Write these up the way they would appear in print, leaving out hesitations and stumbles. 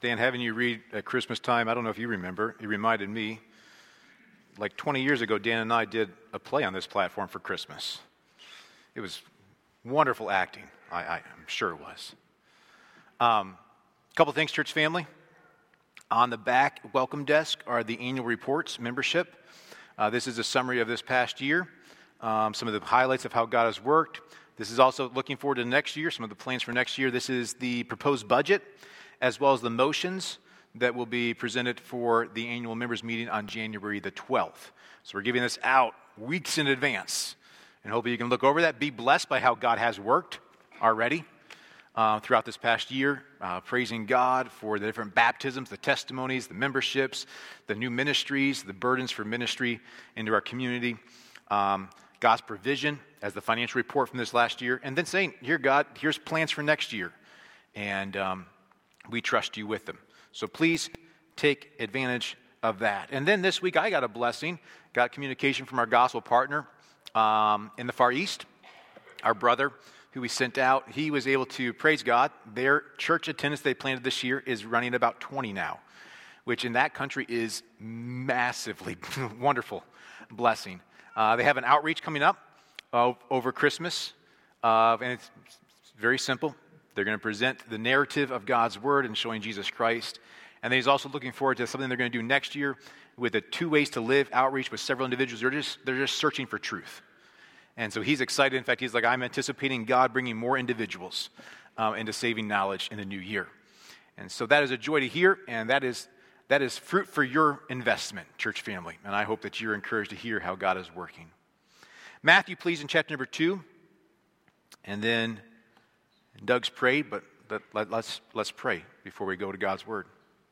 Dan, having you read at Christmas time, I don't know if you remember, it reminded me, like 20 years ago, Dan and I did a play on this platform for Christmas. It was wonderful acting. I'm sure it was. A couple things, church family. On the back welcome desk are the annual reports, membership. This is a summary of this past year, some of the highlights of how God has worked. This is also looking forward to next year, some of the plans for next year. This is the proposed budget, as well as the motions that will be presented for the annual members meeting on January the 12th. So we're giving this out weeks in advance, and hopefully you can look over that, be blessed by how God has worked already throughout this past year, praising God for the different baptisms, the testimonies, the memberships, the new ministries, the burdens for ministry into our community, God's provision as the financial report from this last year, and then saying, here, God, here's plans for next year, and we trust you with them. So please take advantage of that. And then this week I got a blessing, got communication from our gospel partner in the Far East, our brother who we sent out. He was able to, praise God, their church attendance they planted this year is running about 20 now, which in that country is massively wonderful blessing. They have an outreach coming up over Christmas, and it's very simple. They're going to present the narrative of God's Word and showing Jesus Christ. And then he's also looking forward to something they're going to do next year with a 2 Ways to Live outreach with several individuals. They're just searching for truth. And so he's excited. In fact, he's like, I'm anticipating God bringing more individuals into saving knowledge in the new year. And so that is a joy to hear, and that is fruit for your investment, church family. And I hope that you're encouraged to hear how God is working. Matthew, please, in chapter number 2. And then Doug's prayed, but let's pray before we go to God's Word.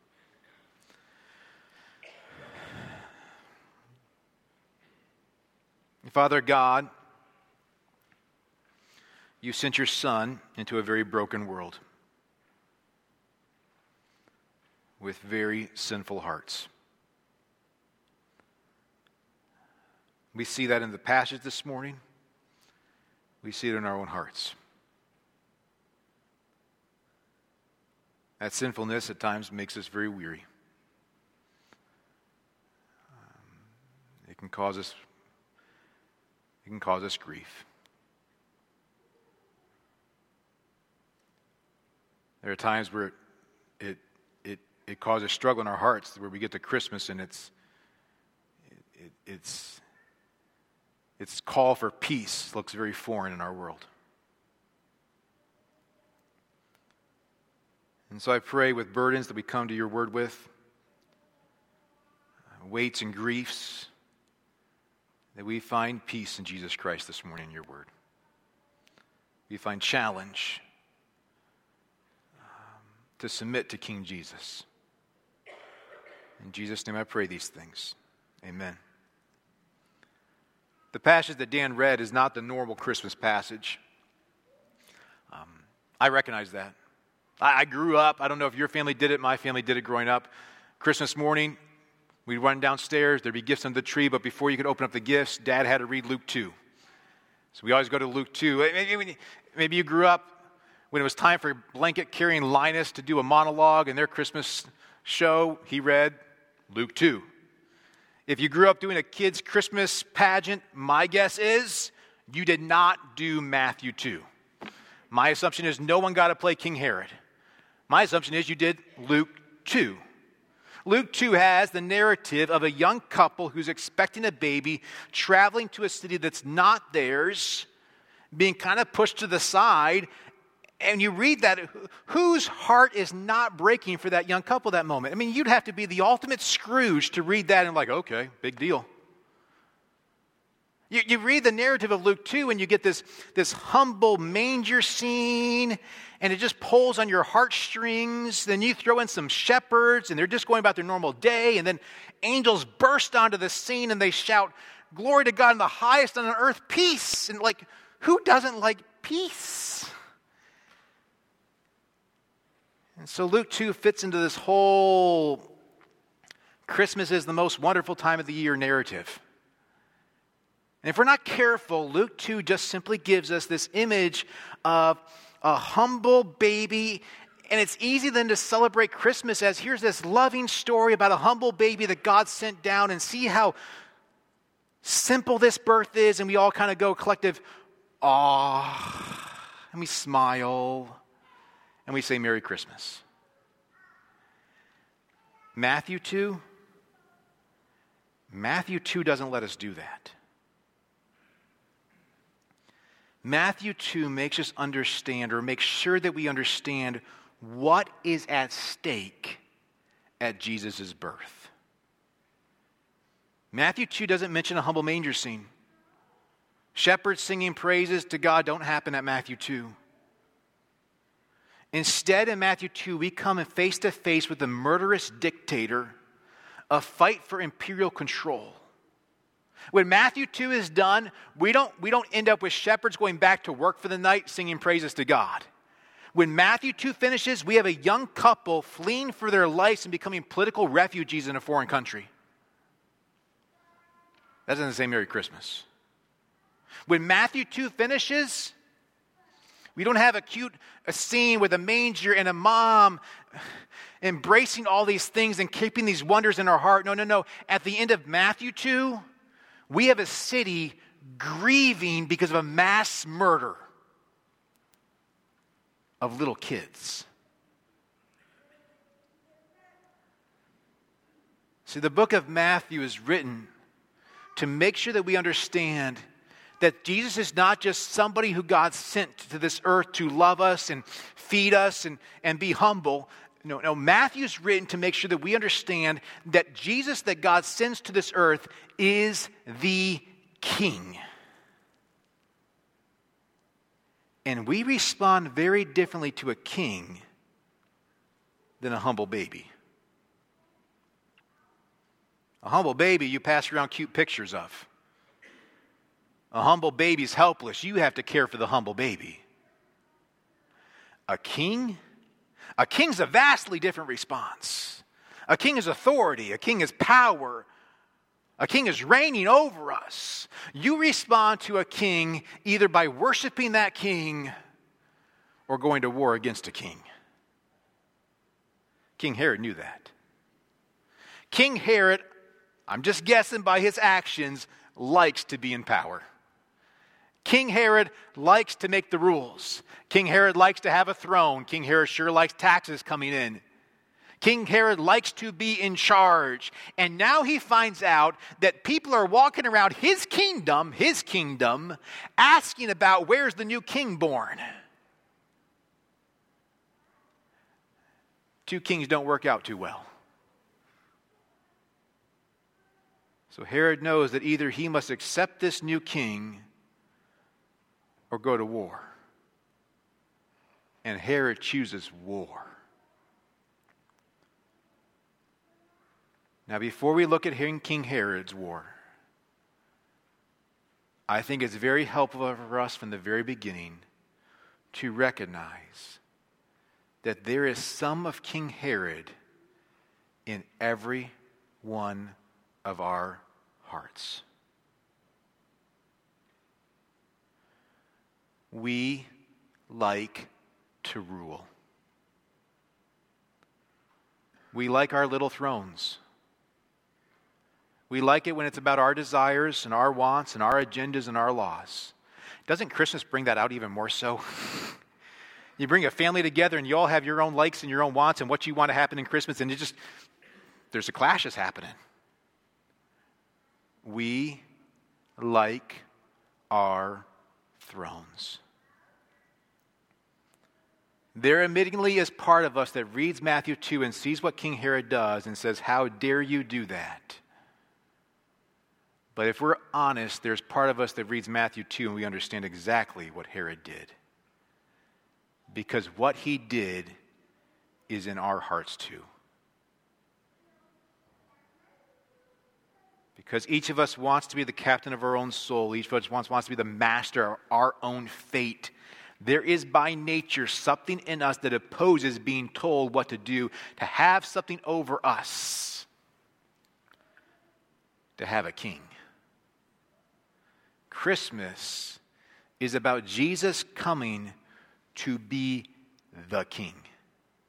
Father God, you sent your Son into a very broken world with very sinful hearts. We see that in the passage this morning. We see it in our own hearts. That sinfulness at times makes us very weary. It can cause us grief. There are times where it causes struggle in our hearts, where we get to Christmas and its call for peace looks very foreign in our world. And so I pray with burdens that we come to your word with, weights and griefs, that we find peace in Jesus Christ this morning in your word. We find challenge to submit to King Jesus. In Jesus' name I pray these things. Amen. The passage that Dan read is not the normal Christmas passage. I recognize that. I grew up, I don't know if your family did it, my family did it growing up. Christmas morning, we'd run downstairs, there'd be gifts under the tree, but before you could open up the gifts, Dad had to read Luke 2. So we always go to Luke 2. Maybe you grew up when it was time for blanket-carrying Linus to do a monologue in their Christmas show, he read Luke 2. If you grew up doing a kid's Christmas pageant, my guess is you did not do Matthew 2. My assumption is no one got to play King Herod. My assumption is you did Luke 2. Luke 2 has the narrative of a young couple who's expecting a baby, traveling to a city that's not theirs, being kind of pushed to the side, and you read that, whose heart is not breaking for that young couple that moment? I mean, you'd have to be the ultimate Scrooge to read that and like, okay, big deal. You read the narrative of Luke 2 and you get this humble manger scene, and it just pulls on your heartstrings. Then you throw in some shepherds and they're just going about their normal day, and then angels burst onto the scene and they shout, "Glory to God in the highest, and on earth peace." And like, who doesn't like peace? And so Luke 2 fits into this whole Christmas is the most wonderful time of the year narrative. And if we're not careful, Luke 2 just simply gives us this image of a humble baby And it's easy then to celebrate Christmas as here's this loving story about a humble baby that God sent down, and see how simple this birth is, and we all kind of go collective, "Aw," and we smile, and we say Merry Christmas. Matthew 2 doesn't let us do that. Matthew 2 makes us understand, or makes sure that we understand, what is at stake at Jesus' birth. Matthew 2 doesn't mention a humble manger scene. Shepherds singing praises to God don't happen at Matthew 2. Instead, in Matthew 2, we come face to face with a murderous dictator, a fight for imperial control. When Matthew 2 is done, we don't end up with shepherds going back to work for the night singing praises to God. When Matthew 2 finishes, we have a young couple fleeing for their lives and becoming political refugees in a foreign country. That doesn't say Merry Christmas. When Matthew 2 finishes, we don't have a scene with a manger and a mom embracing all these things and keeping these wonders in our heart. No. At the end of Matthew 2, we have a city grieving because of a mass murder of little kids. See, the book of Matthew is written to make sure that we understand that Jesus is not just somebody who God sent to this earth to love us and feed us and be humble. No, Matthew's written to make sure that we understand that Jesus that God sends to this earth is the King. And we respond very differently to a king than a humble baby. A humble baby you pass around cute pictures of. A humble baby's helpless. You have to care for the humble baby. A king? A king's a vastly different response. A king is authority. A king is power. A king is reigning over us. You respond to a king either by worshiping that king or going to war against a king. King Herod knew that. King Herod, I'm just guessing by his actions, likes to be in power. King Herod likes to make the rules. King Herod likes to have a throne. King Herod sure likes taxes coming in. King Herod likes to be in charge. And now he finds out that people are walking around his kingdom, asking about where's the new king born. Two kings don't work out too well. So Herod knows that either he must accept this new king or go to war. And Herod chooses war. Now, before we look at King Herod's war, I think it's very helpful for us from the very beginning to recognize that there is some of King Herod in every one of our hearts. We like to rule. We like our little thrones. We like it when it's about our desires and our wants and our agendas and our laws. Doesn't Christmas bring that out even more so? You bring a family together and you all have your own likes and your own wants and what you want to happen in Christmas, and there's a clash that's happening. We like our thrones. There admittedly is part of us that reads Matthew 2 and sees what King Herod does and says, how dare you do that? But if we're honest, there's part of us that reads Matthew 2 and we understand exactly what Herod did. Because what he did is in our hearts too. Because each of us wants to be the captain of our own soul. Each of us wants to be the master of our own fate. There is by nature something in us that opposes being told what to do, to have something over us, to have a king. Christmas is about Jesus coming to be the king.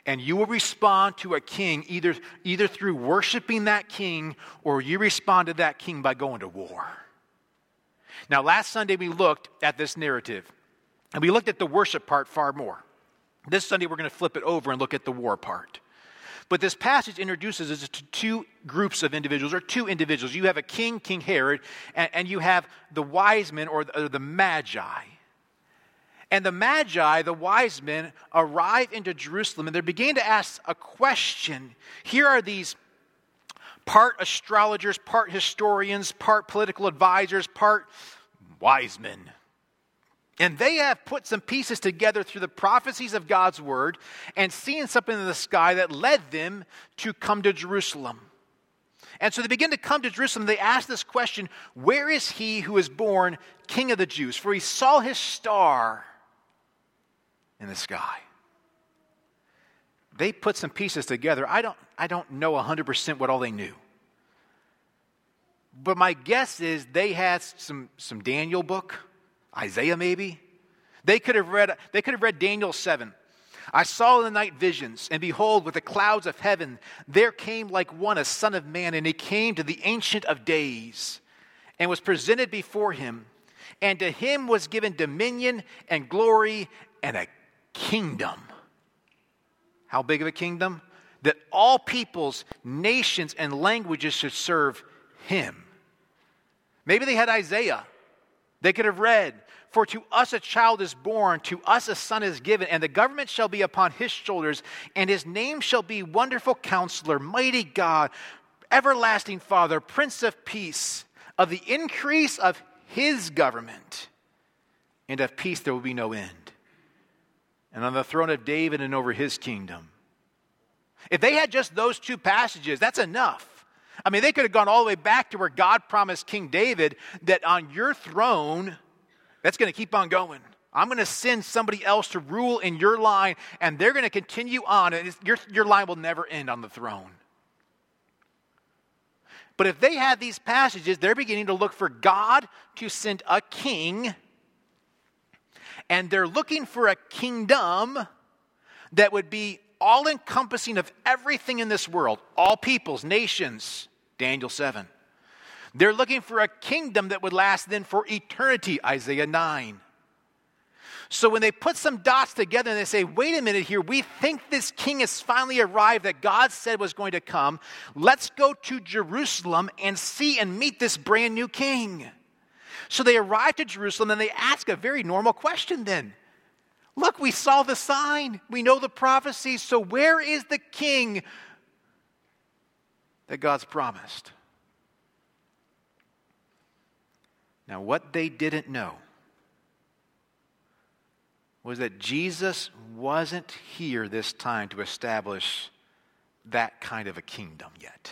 And you will respond to a king either through worshiping that king, or you respond to that king by going to war. Now, last Sunday we looked at this narrative, and we looked at the worship part far more. This Sunday we're going to flip it over and look at the war part. But this passage introduces us to two groups of individuals, or two individuals. You have a king, King Herod, and you have the wise men, or the Magi. And the Magi, the wise men, arrive into Jerusalem, and they're beginning to ask a question. Here are these part astrologers, part historians, part political advisors, part wise men. And they have put some pieces together through the prophecies of God's word and seen something in the sky that led them to come to Jerusalem. And so they begin to come to Jerusalem. They ask this question, where is he who is born King of the Jews? For he saw his star in the sky. They put some pieces together. I don't know 100% what all they knew. But my guess is they had some Daniel book, Isaiah maybe. They could have read Daniel 7. I saw in the night visions, and behold, with the clouds of heaven, there came like one, a son of man, and he came to the Ancient of Days, and was presented before him. And to him was given dominion and glory and a kingdom. How big of a kingdom? That all peoples, nations, and languages should serve him. Maybe they had Isaiah. They could have read, for to us a child is born, to us a son is given, and the government shall be upon his shoulders, and his name shall be Wonderful Counselor, Mighty God, Everlasting Father, Prince of Peace. Of the increase of his government and of peace there will be no end. And on the throne of David and over his kingdom. If they had just those two passages, that's enough. I mean, they could have gone all the way back to where God promised King David that on your throne, that's going to keep on going. I'm going to send somebody else to rule in your line, and they're going to continue on, and your line will never end on the throne. But if they had these passages, they're beginning to look for God to send a king, and they're looking for a kingdom that would be all-encompassing of everything in this world, all peoples, nations, Daniel 7. They're looking for a kingdom that would last then for eternity, Isaiah 9. So when they put some dots together and they say, wait a minute here, we think this king has finally arrived that God said was going to come. Let's go to Jerusalem and see and meet this brand new king. So they arrive to Jerusalem and they ask a very normal question then. Look, we saw the sign. We know the prophecy. So where is the king that God's promised? Now, what they didn't know was that Jesus wasn't here this time to establish that kind of a kingdom yet.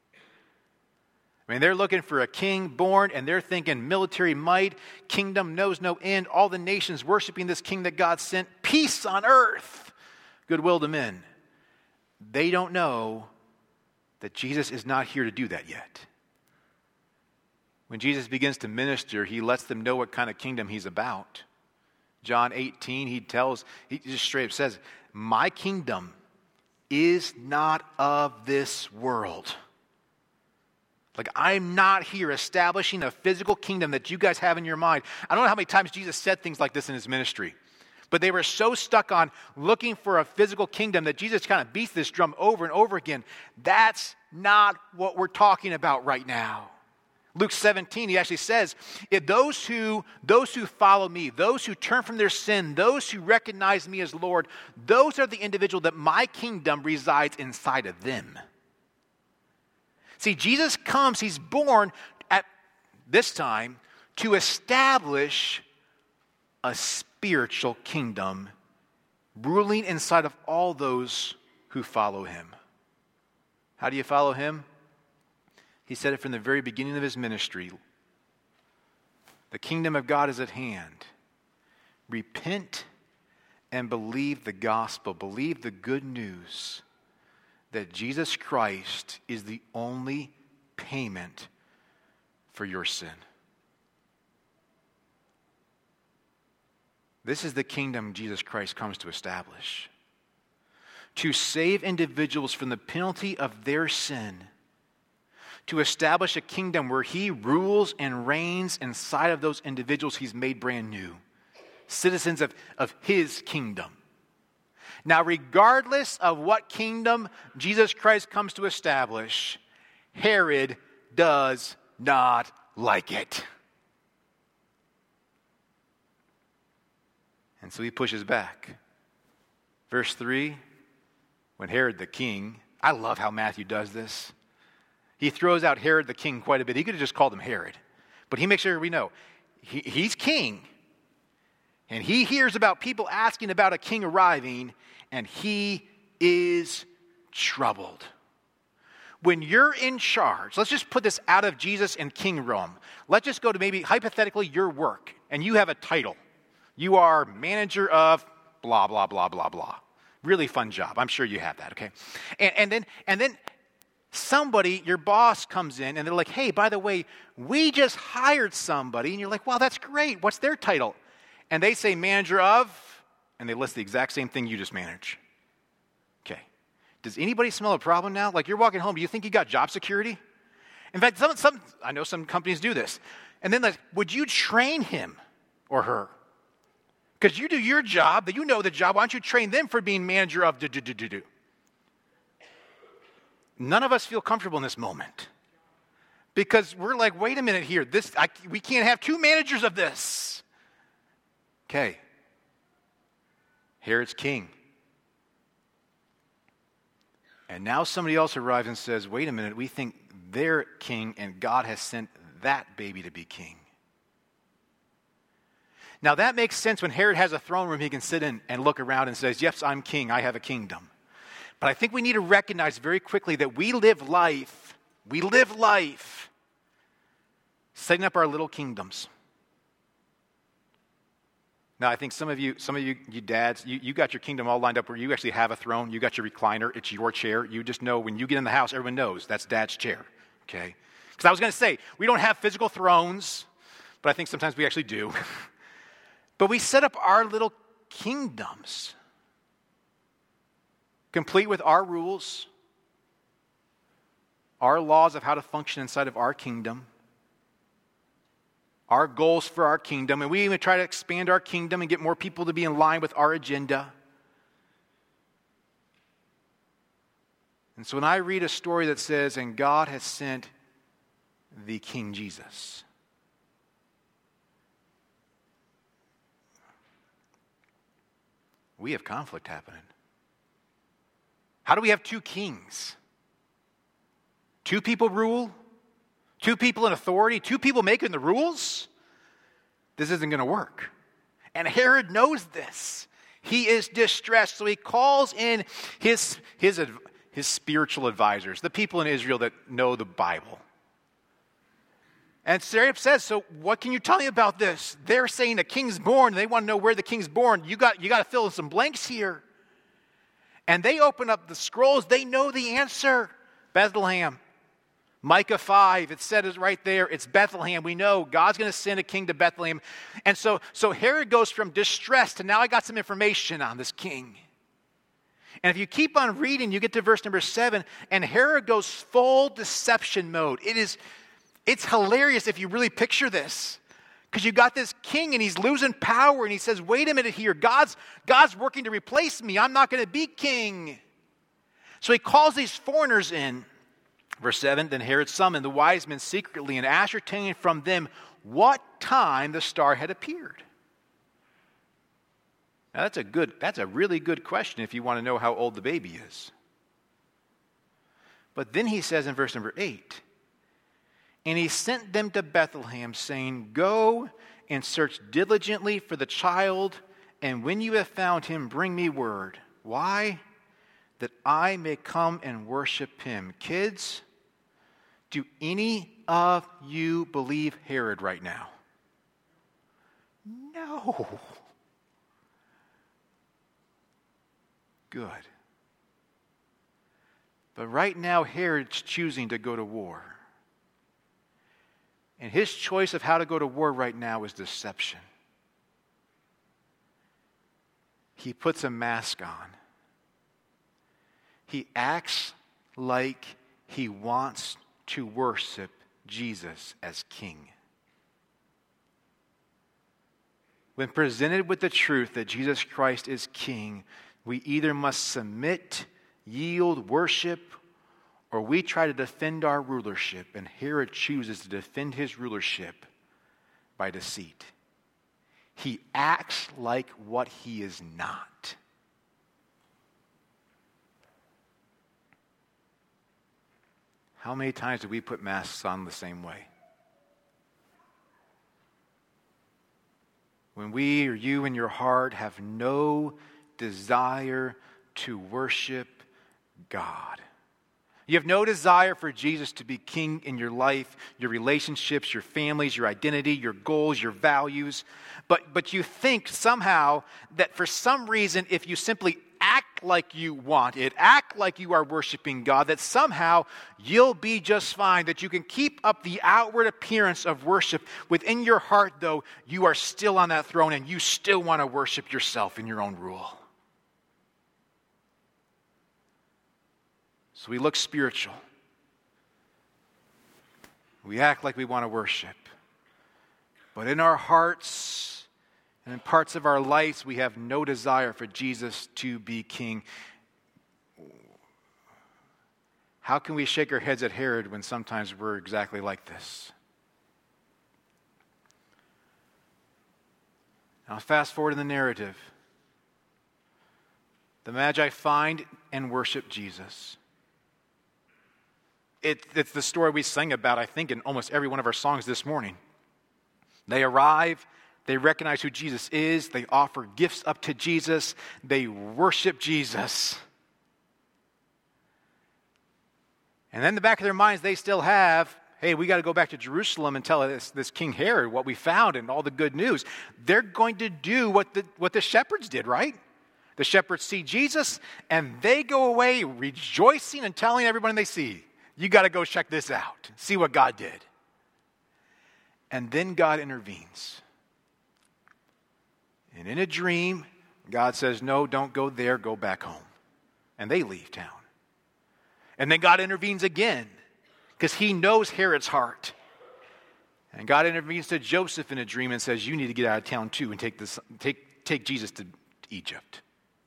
I mean, they're looking for a king born, and they're thinking military might, kingdom knows no end, all the nations worshiping this king that God sent, peace on earth, goodwill to men. They don't know that Jesus is not here to do that yet. When Jesus begins to minister, he lets them know what kind of kingdom he's about. John 18, he just straight up says, my kingdom is not of this world. Like, I'm not here establishing a physical kingdom that you guys have in your mind. I don't know how many times Jesus said things like this in his ministry. But they were so stuck on looking for a physical kingdom that Jesus kind of beats this drum over and over again. That's not what we're talking about right now. Luke 17, he actually says, if those who follow me, those who turn from their sin, those who recognize me as Lord, those are the individual that my kingdom resides inside of them. See, Jesus comes, he's born at this time to establish a spiritual kingdom ruling inside of all those who follow him. How do you follow him? He said it from the very beginning of his ministry. The kingdom of God is at hand. Repent and believe the gospel. Believe the good news that Jesus Christ is the only payment for your sin. This is the kingdom Jesus Christ comes to establish. to save individuals from the penalty of their sin, to establish a kingdom where he rules and reigns inside of those individuals he's made brand new, citizens of his kingdom. Now, regardless of what kingdom Jesus Christ comes to establish, Herod does not like it. And so he pushes back. Verse 3, when Herod the king, I love how Matthew does this. He throws out Herod the king quite a bit. He could have just called him Herod. But he makes sure we know he's king. And he hears about people asking about a king arriving, and he is troubled. When you're in charge, let's just put this out of Jesus and King Rome. Let's just go to maybe hypothetically your work, and you have a title. You are manager of blah, blah, blah, blah, blah. Really fun job. I'm sure you have that, okay? And then somebody, your boss comes in, and they're like, hey, by the way, we just hired somebody. And you're like, wow, that's great. What's their title? And they say manager of, and they list the exact same thing you just manage. Okay. Does anybody smell a problem now? Like you're walking home, do you think you got job security? In fact, I know some companies do this. And then like, would you train him or her? Because you do your job, that you know the job, why don't you train them for being manager of do? None of us feel comfortable in this moment. Because we're like, wait a minute here, we can't have two managers of this. Okay. Herod's king. And now somebody else arrives and says, wait a minute, we think they're king and God has sent that baby to be king. Now that makes sense when Herod has a throne room he can sit in and look around and says, yes, I'm king, I have a kingdom. But I think we need to recognize very quickly that we live life setting up our little kingdoms. Now, I think some of you dads, you got your kingdom all lined up where you actually have a throne. You got your recliner. It's your chair. You just know when you get in the house, everyone knows that's dad's chair, okay? Because I was going to say, we don't have physical thrones, but I think sometimes we actually do. But we set up our little kingdoms, complete with our rules, our laws of how to function inside of our kingdom, our goals for our kingdom, and we even try to expand our kingdom and get more people to be in line with our agenda. And so when I read a story that says, and God has sent the King Jesus, we have conflict happening. How do we have two kings? Two people rule? Two people in authority? Two people making the rules? This isn't going to work. And Herod knows this. He is distressed, so he calls in his spiritual advisors, the people in Israel that know the Bible. And Sarah says, so what can you tell me about this? They're saying the king's born. They want to know where the king's born. You got to fill in some blanks here. And they open up the scrolls. They know the answer. Bethlehem. Micah 5, it said it right there. It's Bethlehem. We know God's going to send a king to Bethlehem. And so Herod goes from distress to now I got some information on this king. And if you keep on reading, you get to verse number 7, and Herod goes full deception mode. It's hilarious if you really picture this. Because you got this king and he's losing power and he says, wait a minute here, God's working to replace me. I'm not going to be king. So he calls these foreigners in. Verse 7, then Herod summoned the wise men secretly and ascertained from them what time the star had appeared. Now that's a really good question if you want to know how old the baby is. But then he says in verse number 8, and he sent them to Bethlehem, saying, go and search diligently for the child, and when you have found him, bring me word. Why? That I may come and worship him. Kids, do any of you believe Herod right now? No. Good. But right now, Herod's choosing to go to war. And his choice of how to go to war right now is deception. He puts a mask on. He acts like he wants to worship Jesus as king. When presented with the truth that Jesus Christ is king, we either must submit, yield, worship, or we try to defend our rulership, and Herod chooses to defend his rulership by deceit. He acts like what he is not. How many times do we put masks on the same way? When we or you in your heart have no desire to worship God. You have no desire for Jesus to be king in your life, your relationships, your families, your identity, your goals, your values. But you think somehow that for some reason, if you simply act like you want it, act like you are worshiping God, that somehow you'll be just fine, that you can keep up the outward appearance of worship. Within your heart, though, you are still on that throne and you still want to worship yourself in your own rule. So we look spiritual. We act like we want to worship. But in our hearts and in parts of our lives, we have no desire for Jesus to be king. How can we shake our heads at Herod when sometimes we're exactly like this? Now fast forward in the narrative. The Magi find and worship Jesus. It's the story we sing about, I think, in almost every one of our songs this morning. They arrive, they recognize who Jesus is, they offer gifts up to Jesus, they worship Jesus. And then in the back of their minds, they still have, hey, we got to go back to Jerusalem and tell this King Herod what we found and all the good news. They're going to do what the shepherds did, right? The shepherds see Jesus, and they go away rejoicing and telling everyone they see, you got to go check this out. See what God did. And then God intervenes. And in a dream, God says, no, don't go there, go back home. And they leave town. And then God intervenes again because he knows Herod's heart. And God intervenes to Joseph in a dream and says, you need to get out of town too and take Jesus to Egypt.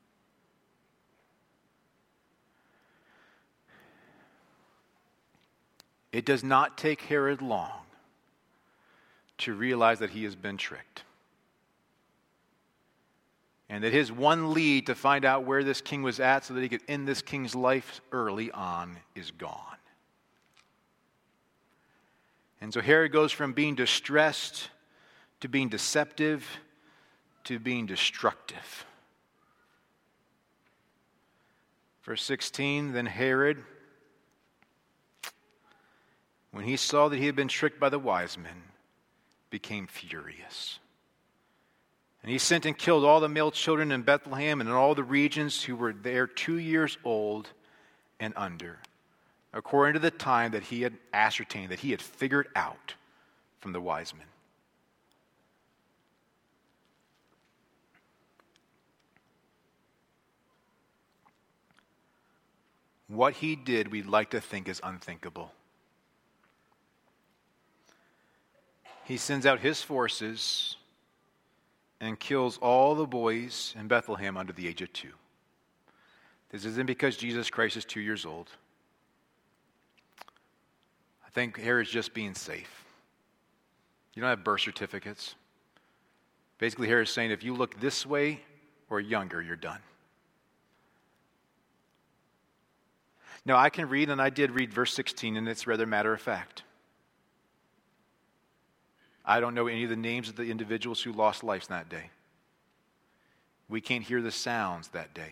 It does not take Herod long to realize that he has been tricked. And that his one lead to find out where this king was at so that he could end this king's life early on is gone. And so Herod goes from being distressed to being deceptive to being destructive. Verse 16, then Herod, when he saw that he had been tricked by the wise men, became furious. And he sent and killed all the male children in Bethlehem and in all the regions who were there 2 years old and under, according to the time that he had ascertained, that he had figured out from the wise men. What he did, we'd like to think, is unthinkable. He sends out his forces and kills all the boys in Bethlehem under the age of 2. This isn't because Jesus Christ is 2 years old. I think Herod's just being safe. You don't have birth certificates. Basically, Herod's saying if you look this way or younger, you're done. Now, I can read, and I did read verse 16, and it's rather matter of fact. I don't know any of the names of the individuals who lost lives that day. We can't hear the sounds that day.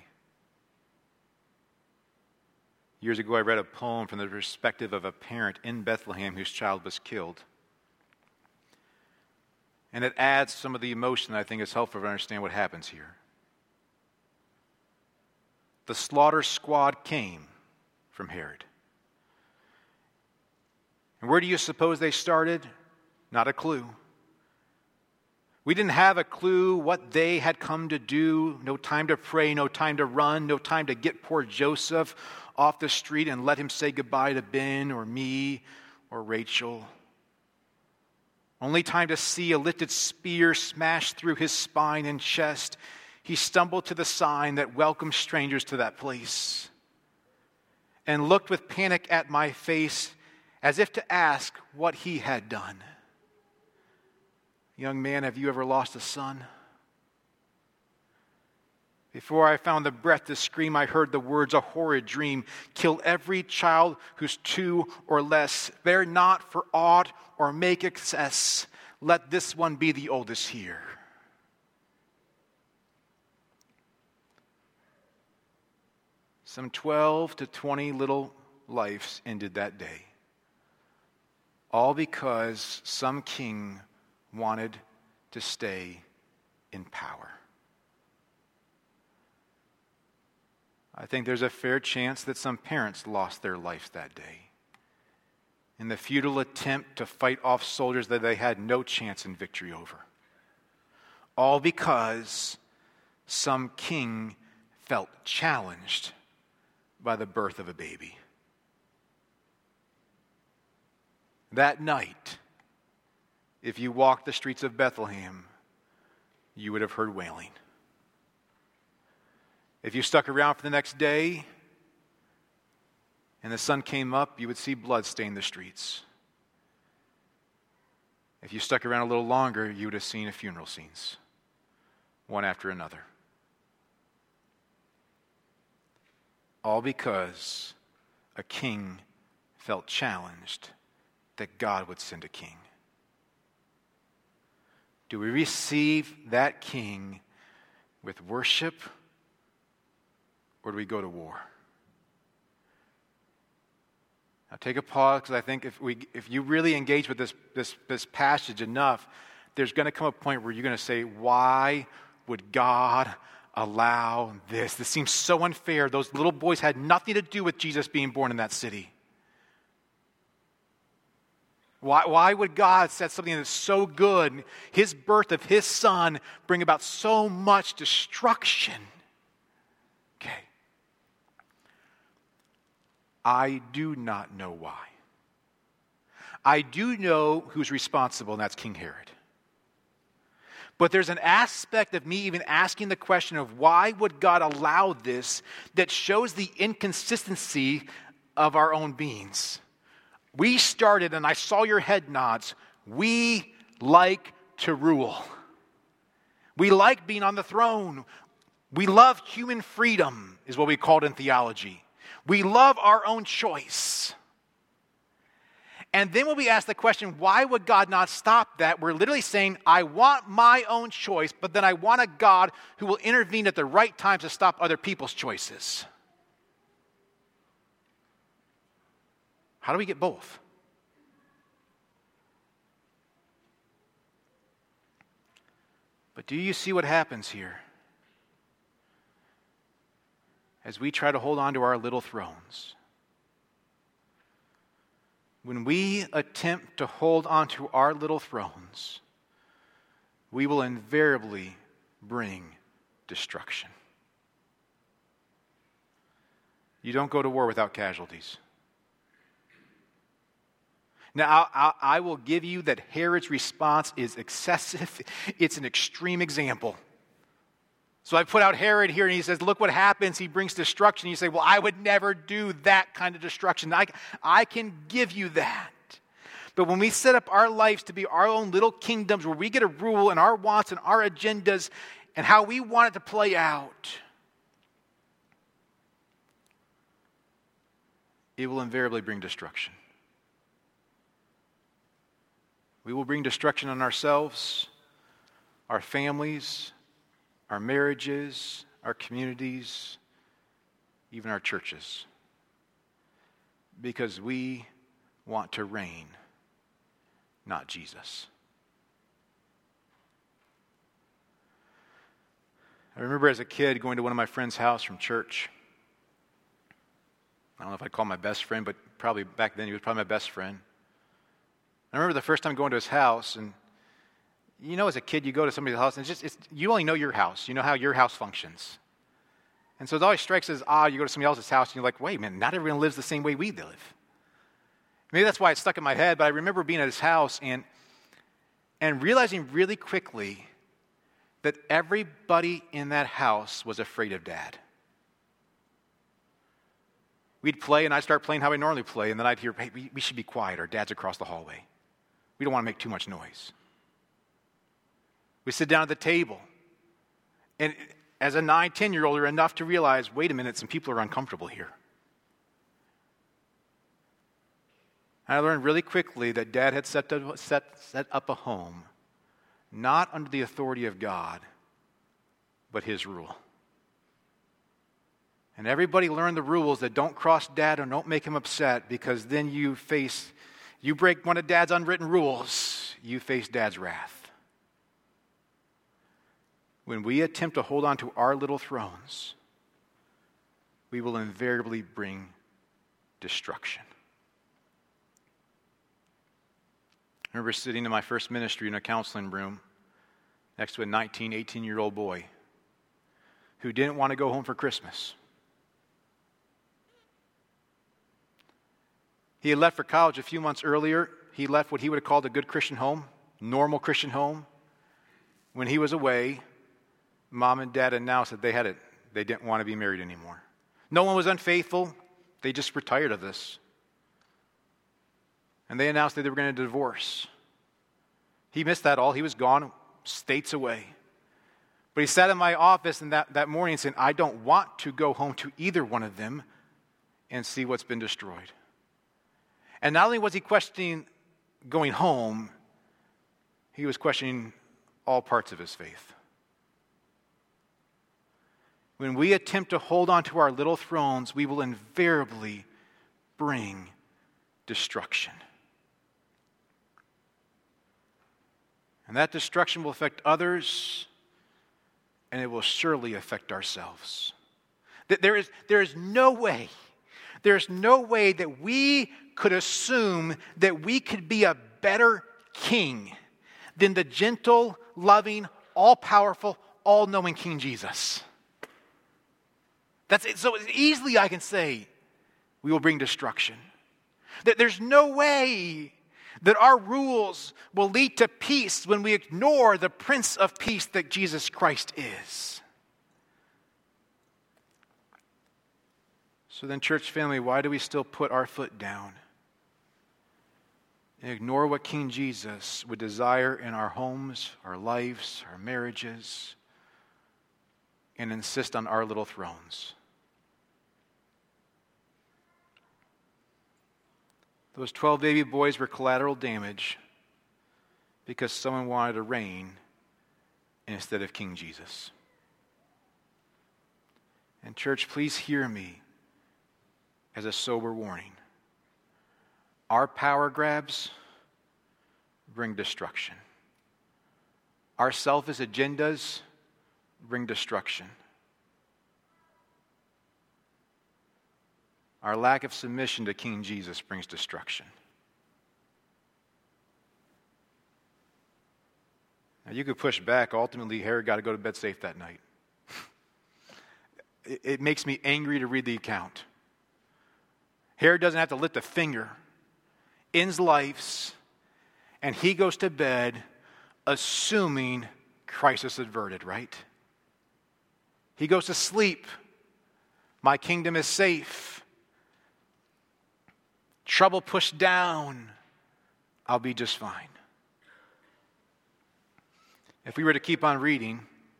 Years ago, I read a poem from the perspective of a parent in Bethlehem whose child was killed. And it adds some of the emotion that I think is helpful to understand what happens here. The slaughter squad came from Herod. And where do you suppose they started? Not a clue. We didn't have a clue what they had come to do. No time to pray, no time to run, no time to get poor Joseph off the street and let him say goodbye to Ben or me or Rachel. Only time to see a lifted spear smash through his spine and chest. He stumbled to the sign that welcomed strangers to that place and looked with panic at my face as if to ask what he had done. Young man, have you ever lost a son? Before I found the breath to scream, I heard the words, a horrid dream. Kill every child who's 2 or less. Spare not for aught or make excess. Let this one be the oldest here. Some 12 to 20 little lives ended that day. All because some king wanted to stay in power. I think there's a fair chance that some parents lost their lives that day in the futile attempt to fight off soldiers that they had no chance in victory over. All because some king felt challenged by the birth of a baby. That night, if you walked the streets of Bethlehem, you would have heard wailing. If you stuck around for the next day and the sun came up, you would see blood stain the streets. If you stuck around a little longer, you would have seen funeral scenes, one after another. All because a king felt challenged that God would send a king. Do we receive that king with worship, or do we go to war? Now take a pause, because I think if you really engage with this passage enough, there's going to come a point where you're going to say, why would God allow this? This seems so unfair. Those little boys had nothing to do with Jesus being born in that city. Why would God set something that's so good, his birth of his son, bring about so much destruction? Okay. I do not know why. I do know who's responsible, and that's King Herod. But there's an aspect of me even asking the question of why would God allow this that shows the inconsistency of our own beings. We started, and I saw your head nods, we like to rule. We like being on the throne. We love human freedom, is what we call it in theology. We love our own choice. And then when we ask the question, why would God not stop that? We're literally saying, I want my own choice, but then I want a God who will intervene at the right time to stop other people's choices. How do we get both? But do you see what happens here? As we try to hold on to our little thrones. When we attempt to hold on to our little thrones, we will invariably bring destruction. You don't go to war without casualties. Now, I will give you that Herod's response is excessive. It's an extreme example. So I put out Herod here, and he says, look what happens. He brings destruction. You say, well, I would never do that kind of destruction. I can give you that. But when we set up our lives to be our own little kingdoms where we get to rule and our wants and our agendas and how we want it to play out, it will invariably bring destruction. We will bring destruction on ourselves, our families, our marriages, our communities, even our churches, because we want to reign, not Jesus. I remember as a kid going to one of my friend's house from church. I don't know if I'd call him my best friend, but probably back then he was probably my best friend. I remember the first time going to his house, and You know, as a kid, you go to somebody's house, and you only know your house. You know how your house functions. And so it always strikes us odd. You go to somebody else's house, and you're like, wait a minute, not everyone lives the same way we live. Maybe that's why it stuck in my head, but I remember being at his house and realizing really quickly that everybody in that house was afraid of Dad. We'd play, and I'd start playing how I normally play, and then I'd hear, hey, we should be quiet, or Dad's across the hallway. We don't want to make too much noise. We sit down at the table, and as a 9, 10-year-old, you're enough to realize, wait a minute, some people are uncomfortable here. I learned really quickly that Dad had set up a home, not under the authority of God, but his rule. And everybody learned the rules that don't cross Dad or don't make him upset, because then you break one of Dad's unwritten rules, you face Dad's wrath. When we attempt to hold on to our little thrones, we will invariably bring destruction. I remember sitting in my first ministry in a counseling room next to a 19, 18-year-old boy who didn't want to go home for Christmas. He had left for college a few months earlier. He left what he would have called a good Christian home, normal Christian home. When he was away, Mom and Dad announced that they didn't want to be married anymore. No one was unfaithful. They just were tired of this. And they announced that they were going to divorce. He missed that all. He was gone, states away. But he sat in my office that morning and said, I don't want to go home to either one of them and see what's been destroyed. And not only was he questioning going home, he was questioning all parts of his faith. When we attempt to hold on to our little thrones, we will invariably bring destruction. And that destruction will affect others, and it will surely affect ourselves. There is no way that we could assume that we could be a better king than the gentle, loving, all-powerful, all-knowing King Jesus. That's it. So easily I can say we will bring destruction. There's no way that our rules will lead to peace when we ignore the Prince of Peace that Jesus Christ is. So then, church family, why do we still put our foot down and ignore what King Jesus would desire in our homes, our lives, our marriages, and insist on our little thrones? Those 12 baby boys were collateral damage because someone wanted to reign instead of King Jesus. And church, please hear me as a sober warning. Our power grabs bring destruction. Our selfish agendas bring destruction. Our lack of submission to King Jesus brings destruction. Now, you could push back. Ultimately, Herod got to go to bed safe that night. It makes me angry to read the account. Herod doesn't have to lift a finger, ends lives, and he goes to bed assuming crisis averted, right? He goes to sleep. My kingdom is safe. Trouble pushed down. I'll be just fine. If we were to keep on reading,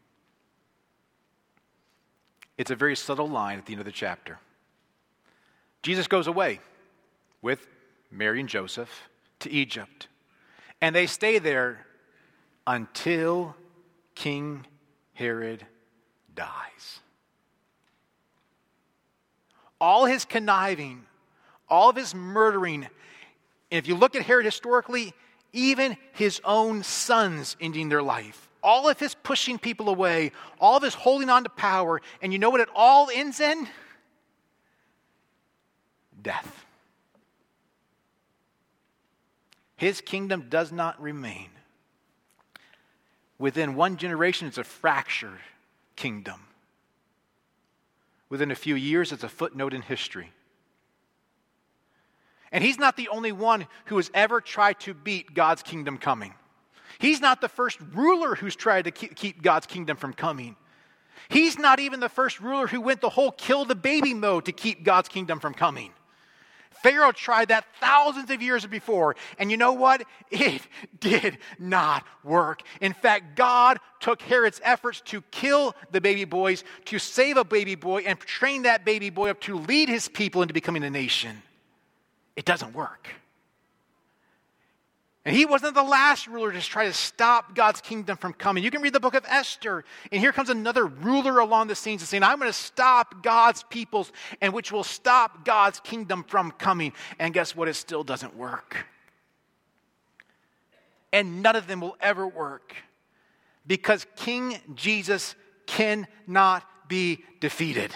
it's a very subtle line at the end of the chapter. Jesus goes away with Mary and Joseph to Egypt, and they stay there until King Herod dies. All his conniving, all of his murdering, and if you look at Herod historically, even his own sons ending their life, all of his pushing people away, all of his holding on to power, and you know what it all ends in? Death. His kingdom does not remain. Within one generation, it's a fractured kingdom. Within a few years, it's a footnote in history. And he's not the only one who has ever tried to beat God's kingdom coming. He's not the first ruler who's tried to keep God's kingdom from coming. He's not even the first ruler who went the whole kill the baby mode to keep God's kingdom from coming. Pharaoh tried that thousands of years before, and you know what? It did not work. In fact, God took Herod's efforts to kill the baby boys, to save a baby boy, and train that baby boy up to lead his people into becoming a nation. It doesn't work. And he wasn't the last ruler to try to stop God's kingdom from coming. You can read the book of Esther, and here comes another ruler along the scenes and saying, I'm going to stop God's peoples, and which will stop God's kingdom from coming. And guess what? It still doesn't work. And none of them will ever work because King Jesus cannot be defeated.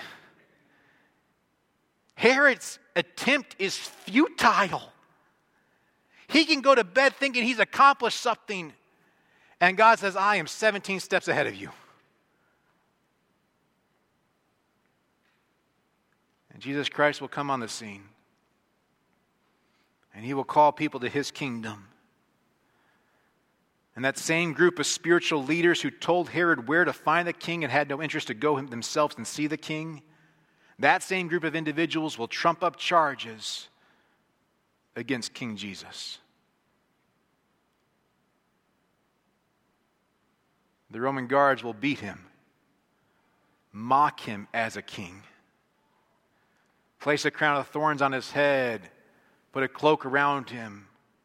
Herod's attempt is futile. He can go to bed thinking he's accomplished something. And God says, I am 17 steps ahead of you. And Jesus Christ will come on the scene. And he will call people to his kingdom. And that same group of spiritual leaders who told Herod where to find the king and had no interest to go themselves and see the king, that same group of individuals will trump up charges against King Jesus. The Roman guards will beat him, mock him as a king, place a crown of thorns on his head, put a cloak around him.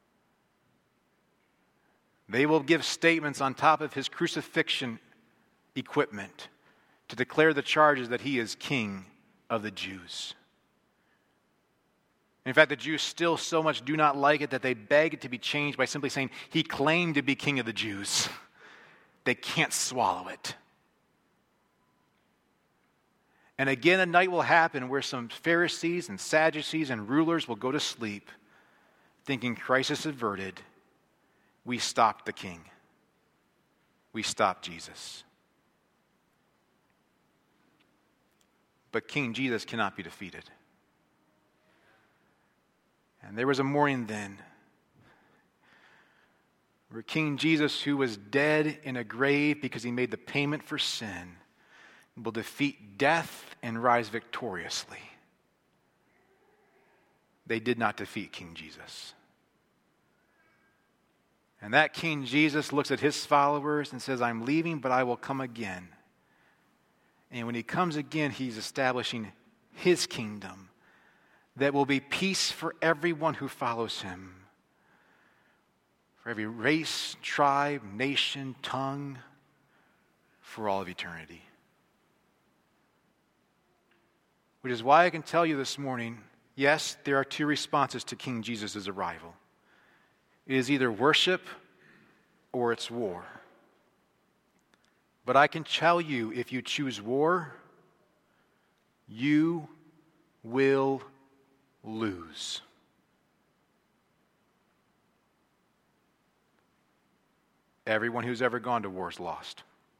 They will give statements on top of his crucifixion equipment to declare the charges that he is king of the Jews. In fact, the Jews still so much do not like it that they beg it to be changed by simply saying, he claimed to be king of the Jews. They can't swallow it. And again, a night will happen where some Pharisees and Sadducees and rulers will go to sleep thinking crisis averted. We stopped the king. We stopped Jesus. But King Jesus cannot be defeated. And there was a morning then where King Jesus, who was dead in a grave because he made the payment for sin, will defeat death and rise victoriously. They did not defeat King Jesus. And that King Jesus looks at his followers and says, I'm leaving, but I will come again. And when he comes again, he's establishing his kingdom that will be peace for everyone who follows him. For every race, tribe, nation, tongue, for all of eternity. Which is why I can tell you this morning, yes, there are two responses to King Jesus' arrival. It is either worship or it's war. But I can tell you, if you choose war, you will lose. Everyone who's ever gone to war is lost.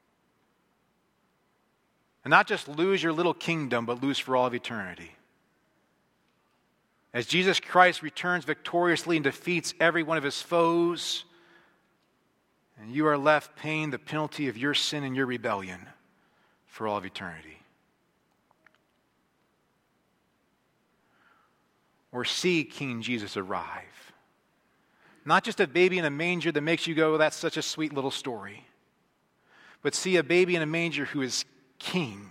And not just lose your little kingdom, but lose for all of eternity. As Jesus Christ returns victoriously and defeats every one of his foes, and you are left paying the penalty of your sin and your rebellion for all of eternity. Or see King Jesus arrive. Not just a baby in a manger that makes you go, that's such a sweet little story. But see a baby in a manger who is king.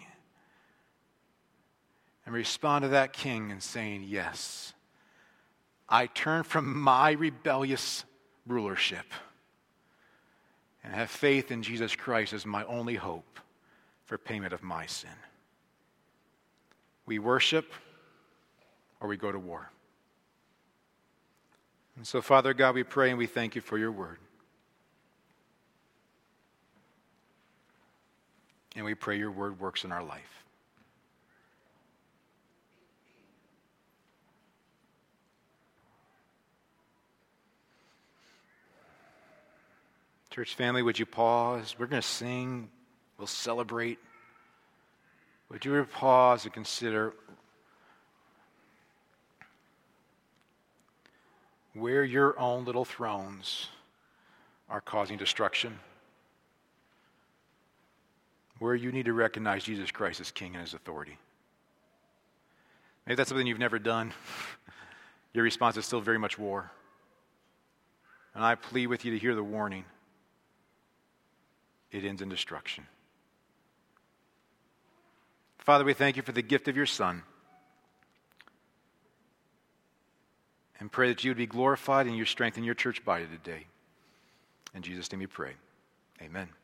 And respond to that king and saying, yes, I turn from my rebellious rulership and have faith in Jesus Christ as my only hope for payment of my sin. We worship or we go to war. And so, Father God, we pray and we thank you for your word. And we pray your word works in our life. Church family, would you pause? We're going to sing. We'll celebrate. Would you pause and consider where your own little thrones are causing destruction? Where you need to recognize Jesus Christ as King and His authority. Maybe that's something you've never done. Your response is still very much war. And I plead with you to hear the warning. It ends in destruction. Father, we thank you for the gift of your Son. And pray that you would be glorified and you strengthen your church body today. In Jesus' name we pray. Amen.